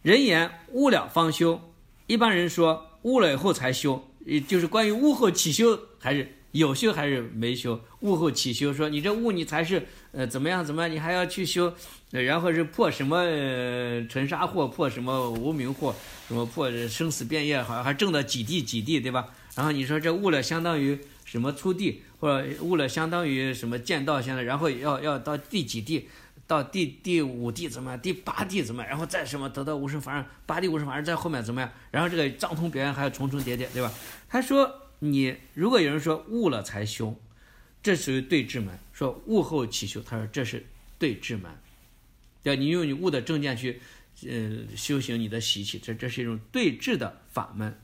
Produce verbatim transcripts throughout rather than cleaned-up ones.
人言悟了方修，一般人说悟了以后才修，就是关于悟后起修还是有修还是没修，悟后起修，说你这悟你才是呃怎么样怎么样，你还要去修，呃、然后是破什么、呃、尘沙祸，破什么无明祸，什么破生死变业，好像还挣到几地几地，对吧？然后你说这悟了相当于什么初地，或者悟了相当于什么见道相当，然后要要到第几地，到第第五地怎么样，第八地怎么样，然后再什么得到无生法忍，八地无生法忍在后面怎么样，然后这个藏通表演还要重重叠叠，对吧？他说你如果有人说悟了才修，这属于对治门，说悟后起修，他说这是对治门，对吧？你用你悟的正见去呃修行你的习气，这这是一种对治的法门。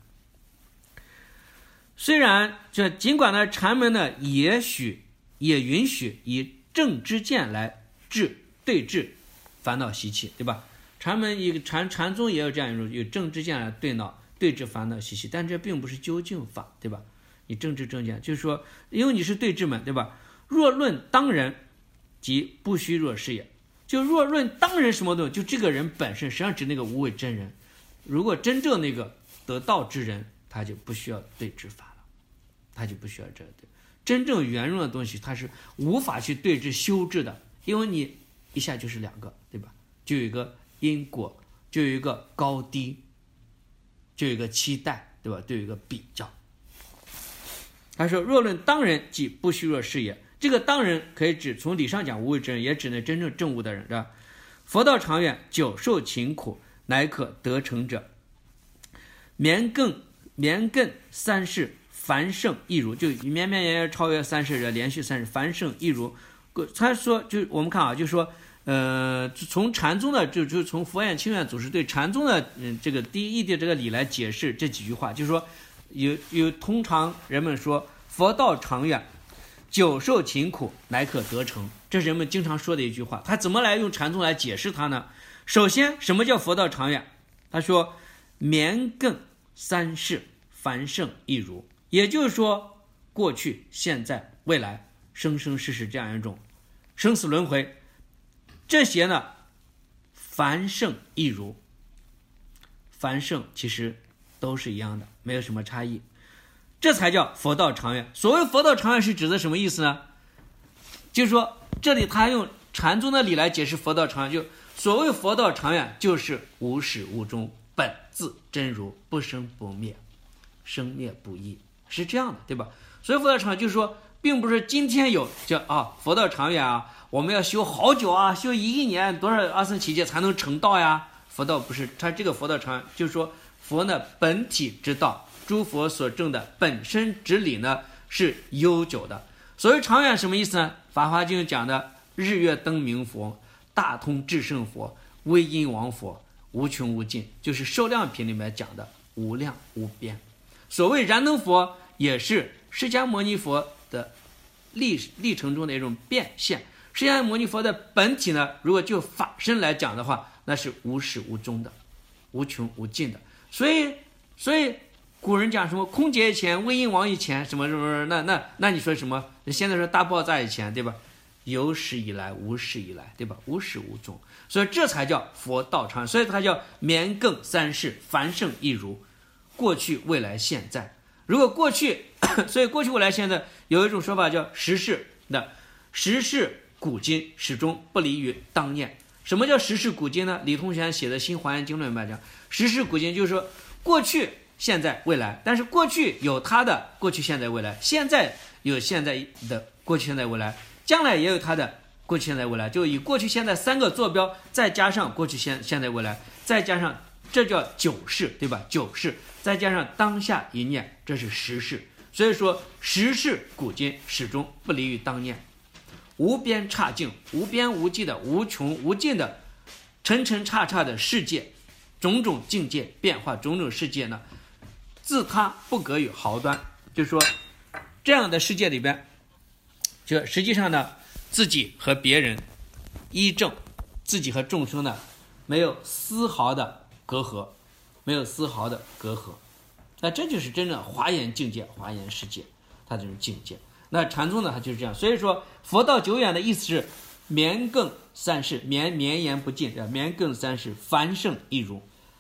虽然这尽管呢禅门呢也许也允许以正知见来治对治烦恼习气，对吧？禅门一个禅禅宗也有这样一种有正知见来对恼对治烦恼习气，但这并不是究竟法，对吧？你正知正见就是说，因为你是对治门，对吧？若论当人，即不须若是也。就若论当人什么东西，就这个人本身，实际上指那个无为真人。如果真正那个得道之人，他就不需要对治法了，他就不需要这个对。真正圆融的东西，他是无法去对治修治的，因为你一下就是两个，对吧？就有一个因果，就有一个高低，就有一个期待，对吧？就有一个比较。他说若论当人，即不须若是也。这个当人可以指从理上讲无为之人，也指那真正证悟的人，对吧？佛道长远，久受勤苦，乃可得成者。绵亘绵亘三世，凡圣亦如。就绵绵延延超越三世人，连续三世，凡圣亦如。他说就我们看啊，就说呃，从禅宗的就就从佛眼清远祖师对禅宗的嗯这个第一义谛这个理来解释这几句话，就是说有有通常人们说佛道长远，久受勤苦，乃可得成，这是人们经常说的一句话。他怎么来用禅宗来解释它呢？首先，什么叫佛道长远？他说绵亘三世，凡圣亦如。也就是说，过去、现在、未来，生生世世这样一种生死轮回，这些呢，凡圣亦如。凡圣其实都是一样的，没有什么差异。这才叫佛道长远。所谓佛道长远是指的什么意思呢？就是说这里他用禅宗的理来解释佛道长远，就所谓佛道长远就是无始无终，本自真如，不生不灭，生灭不异，是这样的，对吧？所以佛道长远就是说并不是今天有叫啊佛道长远啊，我们要修好久啊，修一亿年多少阿僧祇劫才能成道呀。佛道不是，他这个佛道长远就是说佛呢本体之道，诸佛所证的本身之理呢是悠久的。所谓长远什么意思呢？法华经讲的日月灯明佛、大通至圣佛、威音王佛、无穷无尽，就是受量品里面讲的无量无边。所谓燃灯佛也是释迦牟尼佛的历历程中的一种变现。释迦牟尼佛的本体呢，如果就法身来讲的话，那是无始无终的，无穷无尽的。所以所以古人讲什么空劫以前，威音王以前，什么什么，那那那你说什么？现在说大爆炸以前，对吧？有史以来，无始以来，对吧？无始无终，所以这才叫佛道长，所以它叫绵亘三世，凡圣亦如，过去、未来、现在。如果过去，所以过去、未来、现在有一种说法叫时世的，时世古今始终不离于当念。什么叫时世古今呢？李通玄写的《新华严经论》里面讲，时世古今就是说过去、现在、未来，但是过去有它的过去、现在、未来，现在有现在的过去、现在、未来，将来也有它的过去、现在、未来，就以过去、现在三个坐标，再加上过去、现现在、未来，再加上这叫九世，对吧？九世，再加上当下一念，这是时世。所以说时世古今始终不离于当念，无边刹境，无边无际的无穷无尽的沉沉刹刹的世界，种种境界变化，种种世界呢，自他不隔于毫端。就是说这样的世界里边，就实际上呢，自己和别人依正，自己和众生呢没有丝毫的隔阂，没有丝毫的隔阂。那这就是真正华严境界，华严世界它这种境界。那禅宗呢，它就是这样。所以说佛道久远的意思是绵亘三世，绵绵延不尽，绵亘三世，凡圣亦如。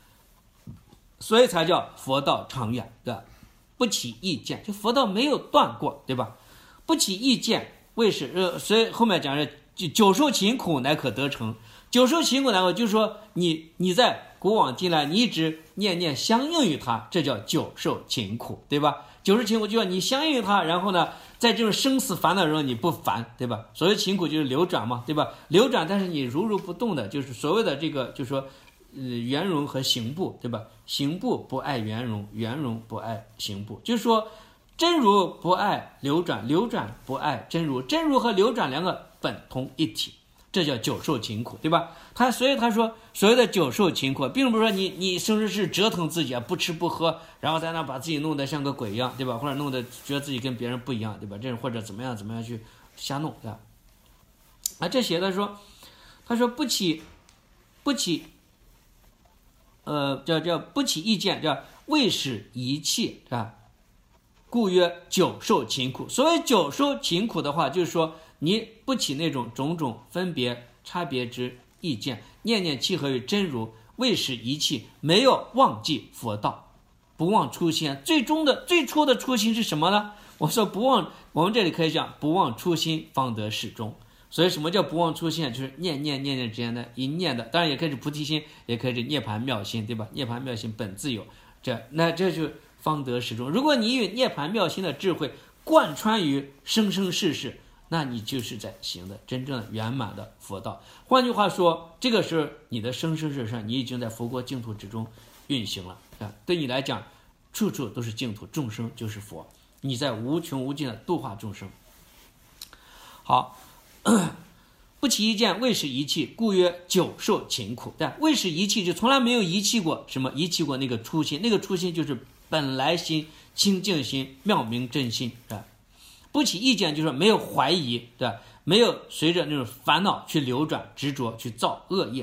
所以才叫佛道长远，对吧？不起意见，就佛道没有断过，对吧？不起意见，为是呃，所以后面讲是久受勤苦乃可得成。久受勤苦乃可，就是说你你在古往今来，你一直念念相应于他，这叫久受勤苦，对吧？久受勤苦就说你相应于他，然后呢，在这种生死烦恼中你不烦，对吧？所谓勤苦就是流转嘛，对吧？流转，但是你如如不动的，就是所谓的这个，就是说。呃，圆融和行部，对吧？行部不爱圆融，圆融不爱行部，就是说，真如不爱流转，流转不爱真如，真如和流转两个本同一体，这叫久受勤苦，对吧？他所以他说所谓的久受勤苦，并不是说你你生生是折腾自己啊，不吃不喝，然后在那把自己弄得像个鬼一样，对吧？或者弄得觉得自己跟别人不一样，对吧？这或者怎么样怎么样去瞎弄，对吧？啊，这写的说，他说不起不起。呃，叫叫不起意见，叫未使遗弃，是吧？故曰久受勤苦。所谓久受勤苦的话，就是说你不起那种种种分别差别之意见，念念契合于真如，未使遗弃，没有忘记佛道，不忘初心。最终的最初的初心是什么呢？我说不忘，我们这里可以讲不忘初心，方得始终。所以什么叫不忘初心？就是念念念念之间的一念的，当然也可以是菩提心，也可以是涅槃妙心，对吧？涅槃妙心本自有，这那这就方得始终。如果你与涅槃妙心的智慧贯穿于生生世世，那你就是在行的真正的圆满的佛道。换句话说，这个是你的生生世世，你已经在佛国净土之中运行了啊。对你来讲，处处都是净土，众生就是佛，你在无穷无尽的度化众生。好。不起意见，未使遗弃，故曰久受勤苦。对，未使遗弃就从来没有遗弃过什么，遗弃过那个初心，那个初心就是本来心、清净心、妙明真心，是吧？不起意见就是没有怀疑，对吧？没有随着那种烦恼去流转、执着去造恶业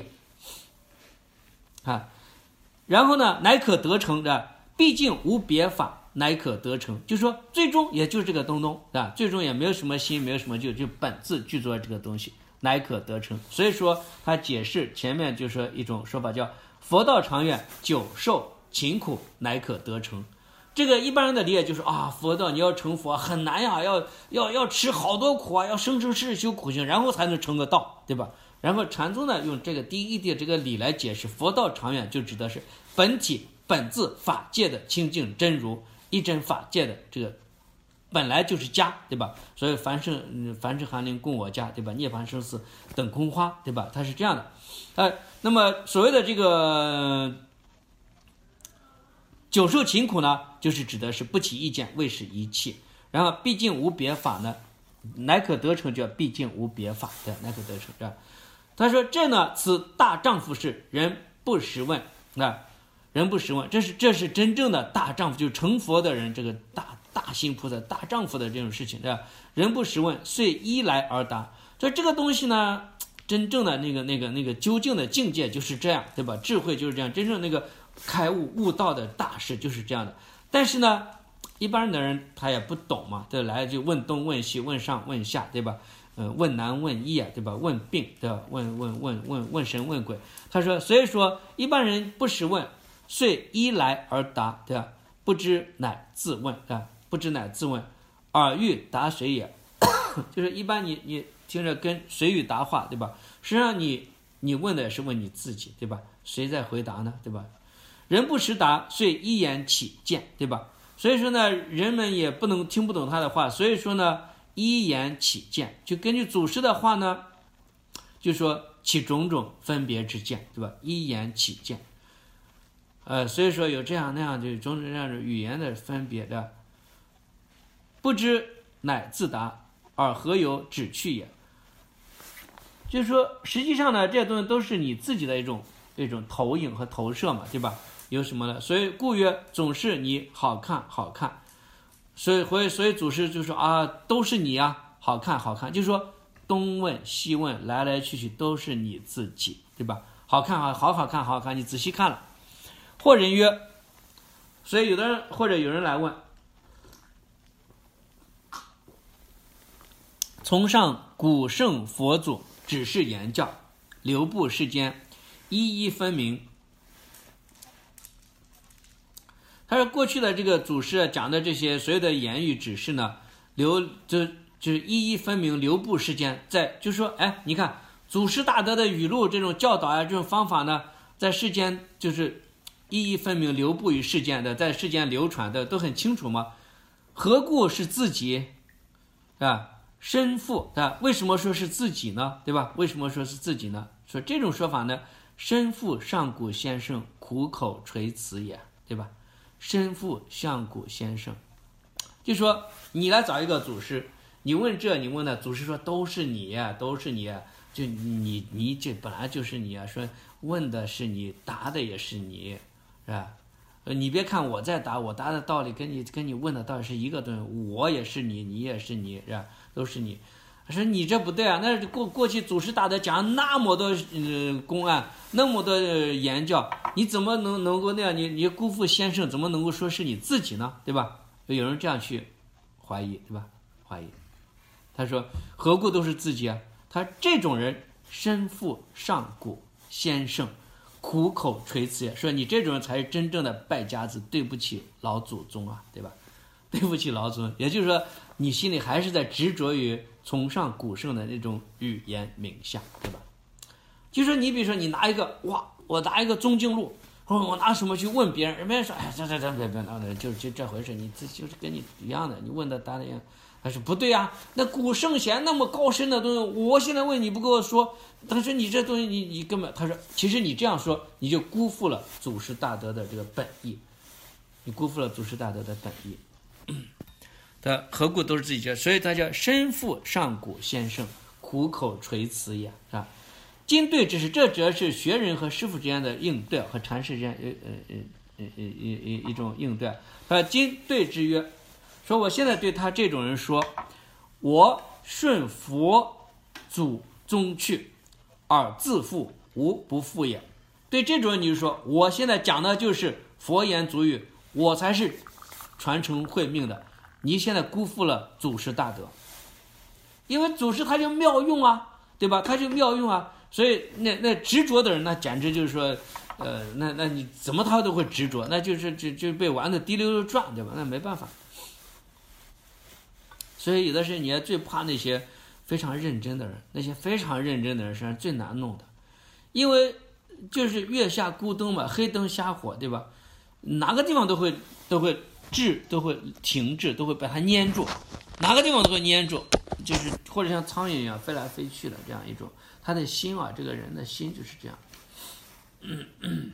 啊。然后呢，乃可得成的，毕竟无别法。乃可得成，就是说最终也就是这个东东啊，最终也没有什么心，没有什么就就本自具足了这个东西，乃可得成。所以说他解释前面就说一种说法叫佛道长远，久受勤苦，乃可得成。这个一般人的理解就是啊，佛道你要成佛很难呀，要要要吃好多苦啊，要生生世世修苦行，然后才能成个道，对吧？然后禅宗呢用这个第一地这个理来解释佛道长远，就指的是本体本自法界的清净真如。一真法界的这个本来就是家，对吧？所以凡是凡是寒林供我家，对吧？涅槃生死等空花，对吧？它是这样的。呃，那么所谓的这个久受勤苦呢，就是指的是不起意见，未使遗弃。然后毕竟无别法呢，乃可得成，叫毕竟无别法，对，乃可得成，这样。他说这呢，此大丈夫是人不识问，啊。人不识问，这是这是真正的大丈夫，就是成佛的人，这个大大心菩萨、大丈夫的这种事情，对吧？人不识问，遂依来而达。所以这个东西呢，真正的那个那个那个究竟的境界就是这样，对吧？智慧就是这样，真正那个开悟悟道的大事就是这样的。但是呢，一般的人他也不懂嘛，对，来就问东问西，问上问下，对吧？嗯，问难问易啊，对吧？问病，对吧？问问问问问神问鬼。他说，所以说一般人不识问。遂依来而答，对吧？不知乃自问，对吧？不知乃自问，尔欲答谁也？就是一般你你听着跟随语答话，对吧？实际上你你问的也是问你自己，对吧？谁在回答呢？对吧？人不识答，遂一言起见，对吧？所以说呢，人们也不能听不懂他的话，所以说呢，一言起见，就根据祖师的话呢，就说起种种分别之见，对吧？一言起见。呃，所以说有这样那样的种种这样的语言的分别的，不知乃自答，而何有指去也？就是说，实际上呢，这些东西都是你自己的一种一种投影和投射嘛，对吧？有什么呢？所以故曰，总是你好看好看，所以所以所以祖师就说啊，都是你啊，好看好看，就是说东问西问，来来去去都是你自己，对吧？好看好好好看好好看，你仔细看了。或人曰，所以有的人或者有人来问，从上古圣佛祖指示言教，流布世间，一一分明， 他说过去的这个祖师讲的这些所有的言语指示呢，留就就是一一分明，留步世间，在就是说，哎，你看祖师大德的语录这种教导啊，这种方法呢，在世间就是一一分明，留步于世间的，在世间流传的都很清楚嘛。何故是自己啊？身父啊？为什么说是自己呢？对吧？为什么说是自己呢？说这种说法呢，身父上古先生苦口垂辞也，对吧？身父上古先生，就说你来找一个祖师，你问这你问那，祖师说都是你，都是你，就你你这本来就是你啊，说问的是你，答的也是你，是吧？你别看我在答，我答的道理跟你跟你问的道理是一个东西，我也是你，你也是你，是吧？都是你。说你这不对啊，那过过去祖师大德讲那么多呃公案，那么多、呃、言教，你怎么能能够那样？你你辜负先生，怎么能够说是你自己呢？对吧？有人这样去怀疑，对吧？怀疑。他说何故都是自己啊？他这种人身负上古先生，苦口垂辞也，说你这种人才是真正的败家子，对不起老祖宗啊，对吧？对不起老祖宗，也就是说你心里还是在执着于崇尚古圣的那种语言名相，对吧？就说你比如说你拿一个哇，我拿一个宗经录，或者我拿什么去问别人，人家说哎，这这这别别别，就就这回事，你这就是跟你一样的，你问的答的一样。他说不对啊，那古圣贤那么高深的东西，我现在问你不跟我说，他说你这东西你你根本，他说其实你这样说你就辜负了祖师大德的这个本意，你辜负了祖师大德的本意。他何故都是自己教，所以他叫身负上古先生，苦口垂辞也，是吧？今对之事，这主要是学人和师傅之间的应对，和禅师之间呃呃呃呃一一一种应对。他今对之曰，说我现在对他这种人说，我顺佛祖宗去，而自负，无不负也。对这种人，你就说我现在讲的就是佛言祖语，我才是传承慧命的。你现在辜负了祖师大德，因为祖师他就妙用啊，对吧？他就妙用啊，所以那那执着的人，那简直就是说，呃，那那你怎么他都会执着，那就是就就被玩的滴溜溜转，对吧？那没办法。所以有的时候你也最怕那些非常认真的人，那些非常认真的人实际上最难弄的，因为就是月下孤灯嘛，黑灯瞎火，对吧？哪个地方都会都会。滞都会停滞，都会把它粘住，哪个地方都会粘住，就是或者像苍蝇一样飞来飞去的这样一种，他的心啊，这个人的心就是这样。嗯嗯、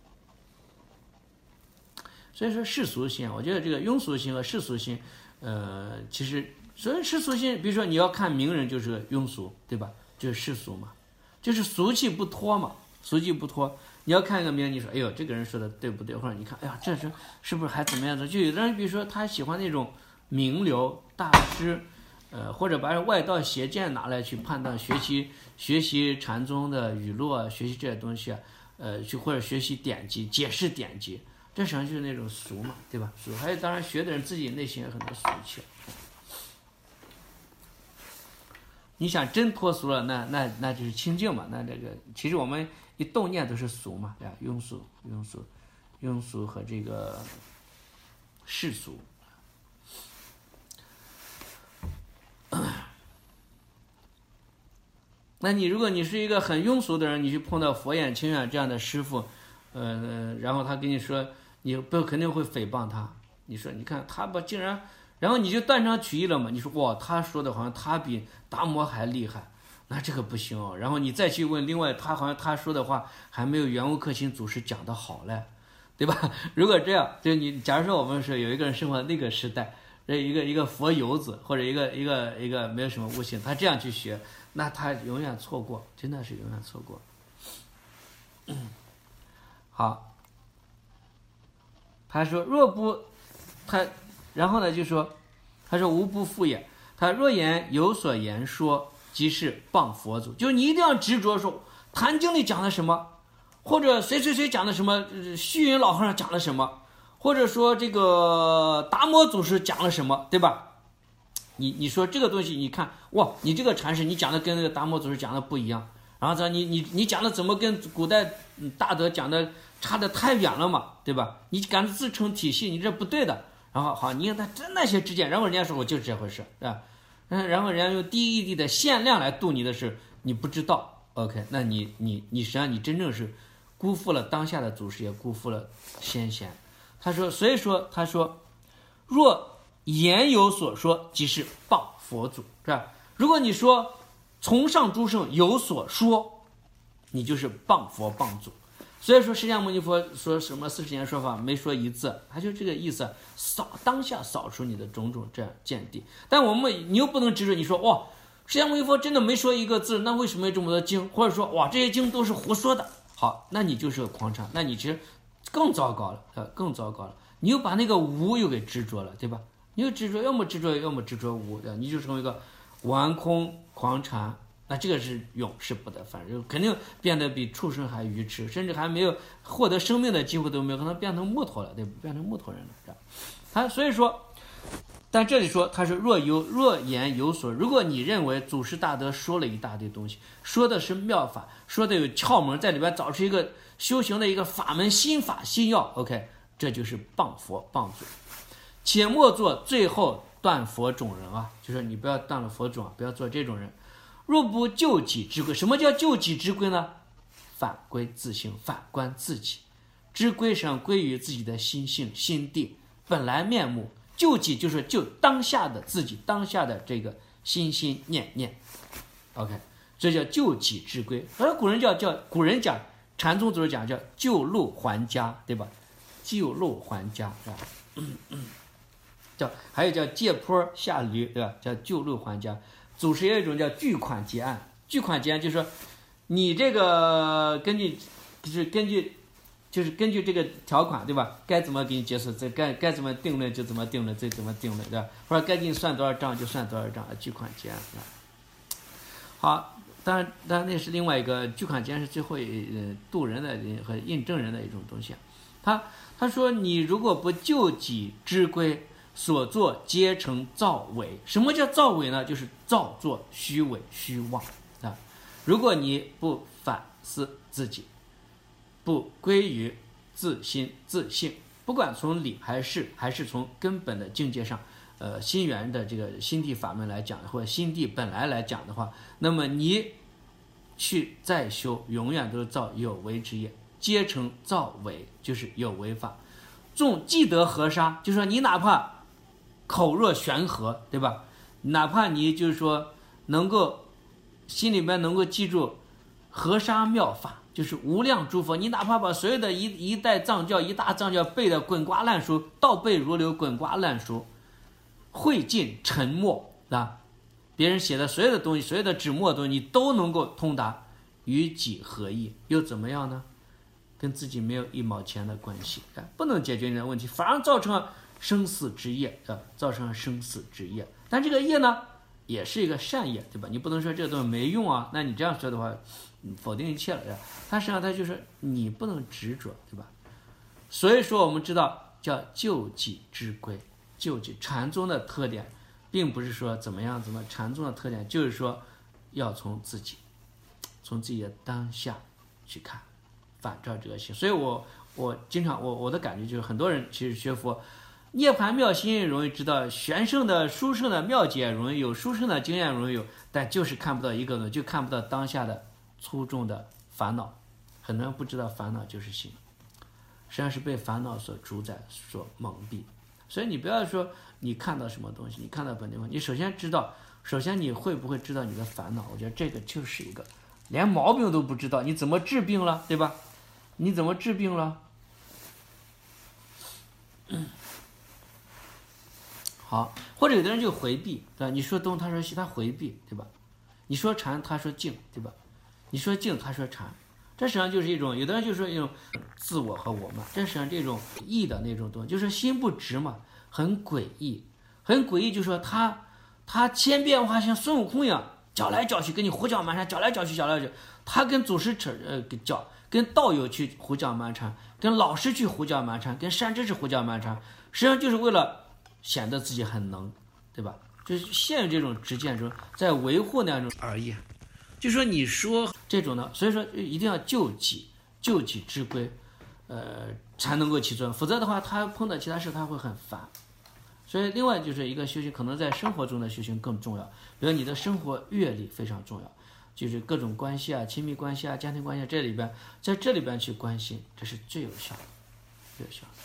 所以说世俗心，我觉得这个庸俗心和世俗心，呃，其实所以世俗心，比如说你要看名人就是庸俗，对吧？就是世俗嘛，就是俗气不脱嘛，俗气不脱。你要看一个名人，你说哎呦这个人说的对不对？或者你看哎呀这是是不是还怎么样的？就有的人比如说他喜欢那种名流大师，呃或者把外道邪见拿来去判断学习学习禅宗的语录啊，学习这些东西啊，呃去或者学习典籍解释典籍，这实际上就是那种俗嘛，对吧？俗。还有当然学的人自己内心有很多俗气。你想真脱俗了，那那那就是清净嘛。那这个其实我们一动念都是俗嘛，对吧？庸俗、庸俗、庸俗和这个世俗。那你如果你是一个很庸俗的人，你去碰到佛眼、清远这样的师傅，呃，然后他跟你说，你不肯定会诽谤他。你说，你看他吧，竟然。然后你就断章取义了嘛？你说哇，他说的好像他比达摩还厉害，那这个不行哦。然后你再去问另外，他好像他说的话还没有圆悟克勤祖师讲的好嘞，对吧？如果这样，就你假如说我们是有一个人生活在那个时代，这一个一个佛游子或者一个一个一个没有什么悟性，他这样去学，那他永远错过，真的是永远错过。嗯、好，他说若不他。然后呢，就说，他说无不负也。他若言有所言说，即是谤佛祖。就是你一定要执着说，《坛经》里讲的什么，或者谁谁谁讲的什么，虚云老和尚讲了什么，或者说这个达摩祖师讲了什么，对吧？你你说这个东西，你看哇，你这个禅师你讲的跟那个达摩祖师讲的不一样，然后呢，你你你讲的怎么跟古代大德讲的差得太远了嘛，对吧？你敢自成体系，你这不对的。然后好，你看他真那些之见，然后人家说我就是这回事，对吧？然后人家用低一滴的限量来度你的是你不知道 ，OK？ 那你你你实际上你真正是辜负了当下的祖师，也辜负了先贤。他说，所以说他说，若言有所说，即是谤佛祖，是吧？如果你说从上诸圣有所说，你就是谤佛谤祖。所以说释迦牟尼佛说什么四十年说法没说一字，他就这个意思，扫当下扫除你的种种这样见地。但我们你又不能执着，你说哇，释迦牟尼佛真的没说一个字，那为什么有这么多经？或者说哇，这些经都是胡说的。好，那你就是个狂禅，那你其实更糟糕了，呃，更糟糕了。你又把那个无又给执着了，对吧？你又执着，要么执着，要么执着无，你就成为一个顽空狂禅。那这个是永世不得翻，就肯定变得比畜生还愚痴，甚至还没有获得生命的机会都没有，可能变成木头了，对吧？变成木头人了，这样。他所以说，但这里说他是若有若言有所，如果你认为祖师大德说了一大堆东西，说的是妙法，说的有窍门，在里边找出一个修行的一个法门心法心药 ，OK， 这就是谤佛谤祖，且莫做最后断佛种人啊，就是你不要断了佛种啊，不要做这种人。若不救己之归，什么叫救己之归呢？反归自性，反观自己，之归上归于自己的心性、心地本来面目。救己就是救当下的自己，当下的这个心心念念。OK， 这叫救己之归。而古人叫叫古人讲，禅宗祖师讲叫救路还家，对吧？救路还家是吧？嗯嗯，叫还有叫借坡下驴，对吧？叫救路还家。祖师也有一种叫巨款结案，巨款结案就是说，你这个根据就是根据就是根据这个条款，对吧？该怎么给你结束，这该该怎么定论就怎么定论，这怎么定论，对吧？或者该给你算多少账就算多少账，巨款结案。好，当然当然那是另外一个巨款结案是最后呃渡人的和印证人的一种东西。他他说你如果不救己之归，所作皆成造伪。什么叫造伪呢？就是造作虚伪虚妄啊！如果你不反思自己，不归于自心自性，不管从理还是还是从根本的境界上，呃，心源的这个心地法门来讲，或者心地本来来讲的话，那么你去再修，永远都是造有为之业，皆成造伪，就是有为法。纵既得河沙，就是说你哪怕口若悬河，对吧？哪怕你就是说能够心里面能够记住河沙妙法，就是无量诸佛，你哪怕把所有的一一代藏教一大藏教背的滚瓜烂熟，倒背如流，滚瓜烂熟，汇尽沉默啊！别人写的所有的东西，所有的纸墨的东西，你都能够通达，与己何异？又怎么样呢？跟自己没有一毛钱的关系，不能解决你的问题，反而造成了生死之业啊，造成了生死之业。但这个业呢，也是一个善业，对吧？你不能说这个东西没用啊，那你这样说的话，否定一切了。它实际上它就是你不能执着，对吧？所以说我们知道叫救己之归，救己。禅宗的特点，并不是说怎么样怎么，禅宗的特点就是说要从自己，从自己的当下去看，反照这个心。所以我我经常我我的感觉就是，很多人其实学佛。涅槃妙心容易知道，玄圣的殊胜的妙解容易有，殊胜的经验容易有，但就是看不到一个东西，就看不到当下的粗重的烦恼。很多人不知道烦恼就是心，实际上是被烦恼所主宰、所蒙蔽。所以你不要说你看到什么东西，你看到本地方，你首先知道，首先你会不会知道你的烦恼？我觉得这个就是一个，连毛病都不知道，你怎么治病了，对吧？你怎么治病了？嗯好，或者有的人就回避，对吧？你说东，他说西，他回避，对吧？你说禅，他说静，对吧？你说静，他说禅，这实际上就是一种，有的人就说一种自我和我嘛，这实际上这种异的那种东西，就是心不直嘛，很诡异，很诡异，就是说他他千变万化，像孙悟空一样，搅来搅去，跟你胡搅蛮缠，搅来搅去，搅来搅去，他跟祖师扯呃搅，跟道友去胡搅蛮缠，跟老师去胡搅蛮缠，跟善知识胡搅蛮缠，实际上就是为了显得自己很能，对吧？就是陷入这种执见中，在维护那种而已。就说你说这种呢，所以说一定要救己，救己之归。 呃才能够起作用，否则的话，他碰到其他事他会很烦。所以，另外就是一个修行，可能在生活中的修行更重要，比如你的生活阅历非常重要，就是各种关系啊、亲密关系啊、家庭关系啊，这里边在这里边去关心，这是最有效的，最有效的。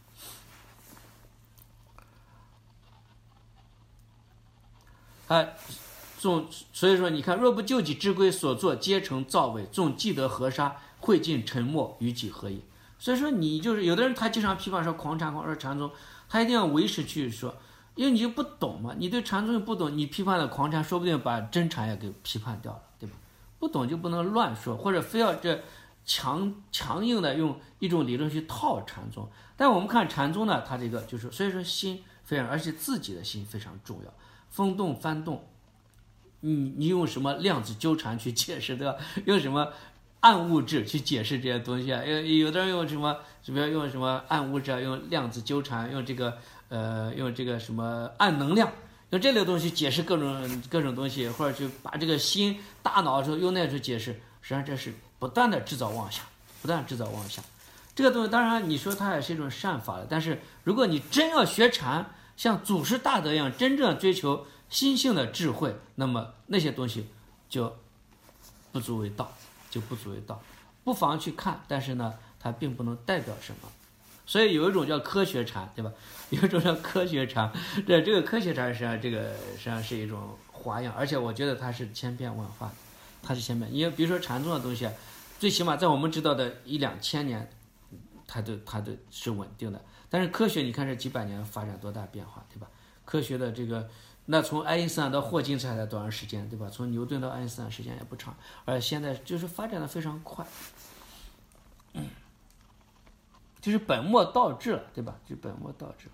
啊，纵所以说，你看，若不救己之规所作，皆成造伪；纵既得河沙，会尽沉没，与己何异？所以说，你就是有的人他经常批判说狂禅狂说禅宗，他一定要为师去说，因为你就不懂嘛，你对禅宗又不懂，你批判了狂禅，说不定把真禅也给批判掉了，对吧？不懂就不能乱说，或者非要这强强硬的用一种理论去套禅宗。但我们看禅宗呢，它这个就是，所以说心非常，而且自己的心非常重要。风动翻动，你你用什么量子纠缠去解释，对吧？用什么暗物质去解释这些东西啊？有有的人用什么，比如用什么暗物质啊，用量子纠缠，用这个呃，用这个什么暗能量，用这类东西解释各种各种东西，或者去把这个心、大脑时候用那去解释，实际上这是不断的制造妄想，不断制造妄想。这个东西当然你说它也是一种善法了，但是如果你真要学禅，像祖师大德一样，真正追求心性的智慧，那么那些东西就不足为道，就不足为道。不妨去看，但是呢，它并不能代表什么。所以有一种叫科学禅，对吧？有一种叫科学禅，这这个科学禅实际上这个实际上是一种花样，而且我觉得它是千变万化的，它是千变。因为比如说禅宗的东西，最起码在我们知道的一两千年，它都它都是稳定的。但是科学，你看这几百年发展多大变化，对吧？科学的这个，那从爱因斯坦到霍金才才多长时间，对吧？从牛顿到爱因斯坦时间也不长，而现在就是发展的非常快，嗯，就是本末倒置了，对吧？就本末倒置了。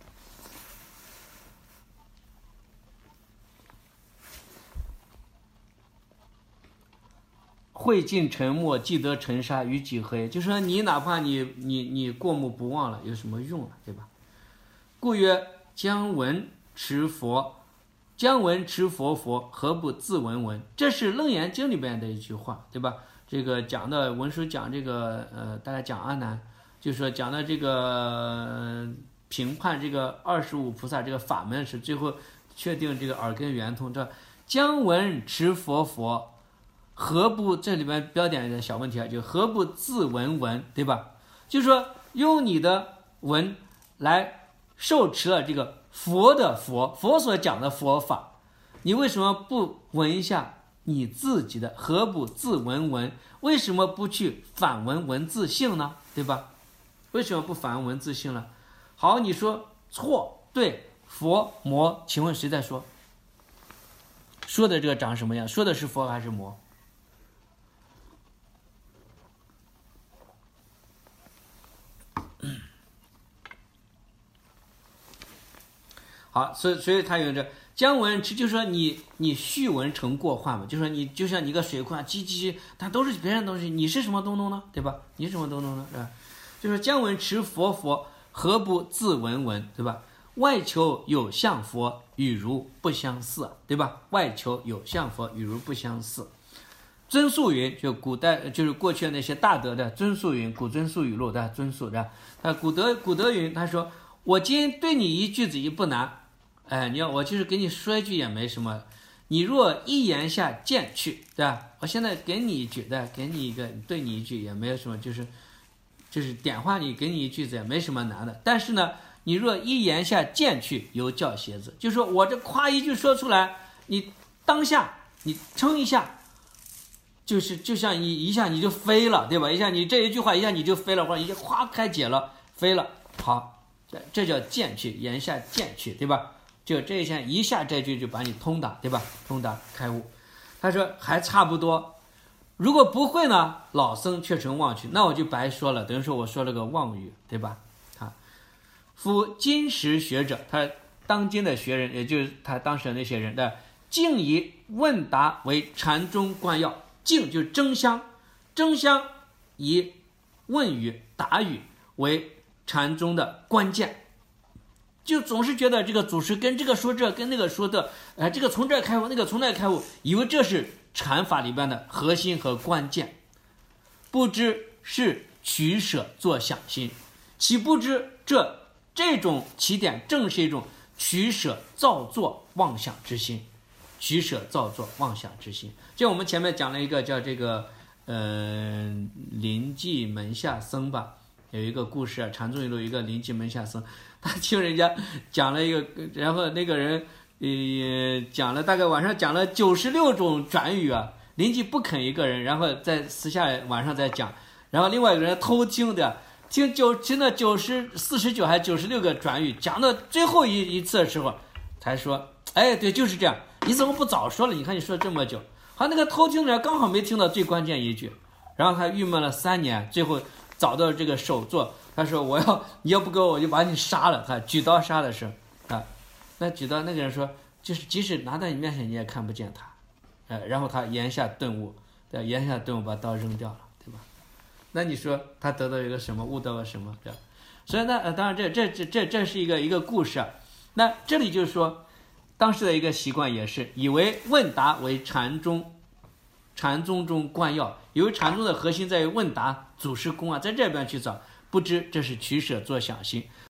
会尽沉没，既得尘沙，与己何异？就是说你哪怕你你你过目不忘了，有什么用了，对吧？故曰：将闻持佛，将闻持佛佛，何不自闻闻？这是《楞严经》里边的一句话，对吧？这个讲的文殊讲这个呃，大家讲阿难，就是说讲的这个、呃、评判这个二十五菩萨这个法门是最后确定这个耳根圆通，这将闻持佛佛。何不这里边标点的小问题啊，就何不自闻闻，对吧？就是说用你的闻来受持了这个佛的佛，佛所讲的佛法，你为什么不闻一下你自己的？何不自闻闻？为什么不去反闻闻自性呢？对吧？为什么不反闻闻自性呢？好，你说错，对，佛魔，请问谁在说？说的这个长什么样？说的是佛还是魔？好，所以所以他有这将闻持，就是说你你续闻成过患嘛，就是说你就像你一个水库啊，积积，它都是别人的东西，你是什么东东呢？对吧？你是什么东东呢？是吧？就是将闻持佛佛，何不自闻闻？对吧？外求有相佛，与如不相似，对吧？外求有相佛，与如不相似。尊宿云，就古代就是过去那些大德的尊宿云，古尊宿语录的尊宿的，他古德古德云，他说我今对你一句子亦不难。哎，你要我就是给你说一句也没什么，你若一言下见去，对吧？我现在给你一句，对吧，给你一个，对你一句也没有什么，就是就是点化你，给你一句子也没什么难的。但是呢，你若一言下见去，犹叫邪子，就是说我这夸一句说出来，你当下你称一下，就是就像你一下你就飞了，对吧？一下你这一句话一下你就飞了，或者一下夸开解了，飞了，好，这这叫见去，言下见去，对吧？就这一下一下这句就把你通达，对吧？通达开悟。他说还差不多，如果不会呢，老僧却成妄语，那我就白说了，等于说我说了个妄语，对吧？啊，夫今时学者，他当今的学人，也就是他当时的那些人的，竟以问答为禅宗观要，竟就是争相，争相以问语答语为禅宗的关键。就总是觉得这个祖师跟这个说这，跟那个说的，呃，这个从这开悟，那个从那开悟，以为这是禅法里边的核心和关键，不知是取舍作想心，岂不知这这种起点正是一种取舍造作妄想之心，取舍造作妄想之心。就我们前面讲了一个叫这个呃临济门下僧吧，有一个故事啊，禅宗一路有一个临济门下僧，他听人家讲了一个，然后那个人呃讲了大概晚上讲了九十六种转语啊，临济不肯一个人，然后在私下晚上再讲，然后另外一个人偷听的，听九听了九十四十九还九十六个转语，讲到最后一一次的时候，才说，哎，对，就是这样，你怎么不早说了？你看你说这么久，好，那个偷听的人刚好没听到最关键一句，然后他郁闷了三年，最后找到这个首座，他说我要你要不给我，我就把你杀了，他举刀杀的时候啊，那举刀那个人说，就是即使拿在你面前你也看不见他。呃，然后他言下顿悟，对，言下顿悟把刀扔掉了，对吧？那你说他得到一个什么，悟到了什么？对吧？所以呢，呃，当然这这这这这是一个一个故事啊。那这里就是说，当时的一个习惯也是以为问答为禅宗禅宗中关要，由于禅宗的核心在于问答祖师功啊，在这边去找，不知这是取舍作想心。